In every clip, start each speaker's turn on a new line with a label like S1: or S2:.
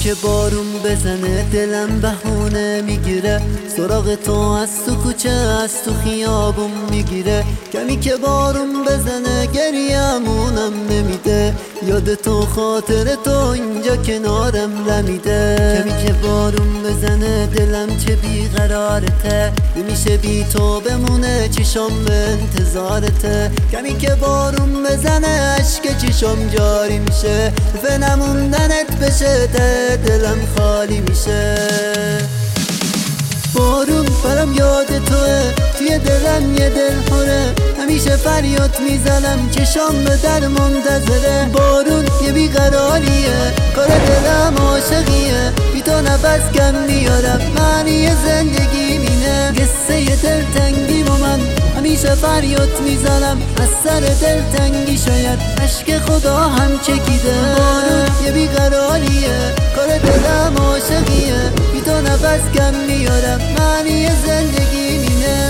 S1: که بارون بزنه دلم بهونه میگیره، سراغ تو از تو کوچه از تو خیابون میگیره. کمی که بارون بزنه گریه‌مونم نمیده، یاد تو خاطر تو اینجا کنارم رمیده. کمی که بارون بزنه دلم چه بیقرارته، نمیشه بی تو بمونه چشام به انتظارته. کمی که بارون بزنه عشق چشام جاری میشه، به نموندنت بشه دلم خالی میشه. بارون برام یاد توه، توی دلم یه دل خوره، همیشه فریاد میزنم چشام به در منتظره. بارون یه بیقراریه، کار دلم عاشقیه، بی تو نفس کم میارم، معنی زندگی مینه. قصه دلتنگی با من همیشه فریاد میزنم، از سر دلتنگی شاید عشق خدا هم چکیده. بارون یه بیقراریه، کار دلم عاشقیه، بی تو نفس کم میارم، معنی زندگی مینه.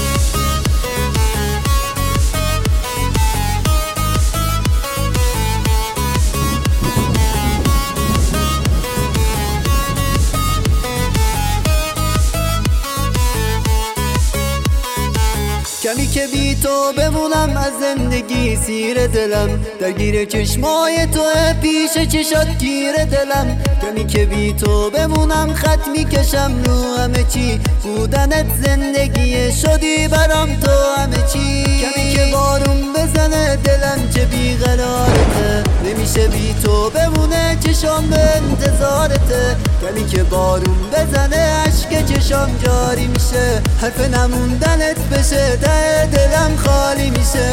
S1: کمی که بی تو بمونم از زندگی سیر دلم، درگیر چشمای توه پیش چشات گیر دلم. کمی که بی تو بمونم خط میکشم رو همه چی، بودنت زندگیه شدی برام تو همه چی. کمی که بارون بزنه دلم چه بیقرارته، نمیشه بی تو بمونه چشام به انتظارته. کمی که بارون بزنه عشق چشام جاری میشه، حرف نموندنت بشه دلم خالی میشه.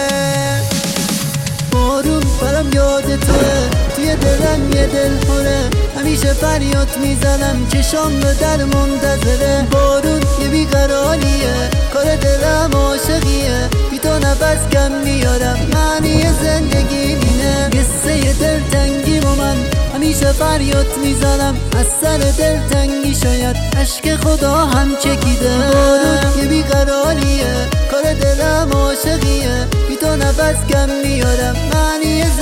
S1: بارون برام یاد توه، توی دلم یه دل خوره، همیشه فریاد میزنم چشام به در منتظره. بارون یه بیقراریه، کار دلم عاشقیه، بی تو نفس کم میارم، معنی زندگی مینه. قصه دلتنگی با من همیشه فریاد میزنم، از سر دلتنگی شاید عشق خدا هم چکیده. بارون یه بیقراریه، کار دلم عاشقیه، بی تو نفس کم میارم، معنی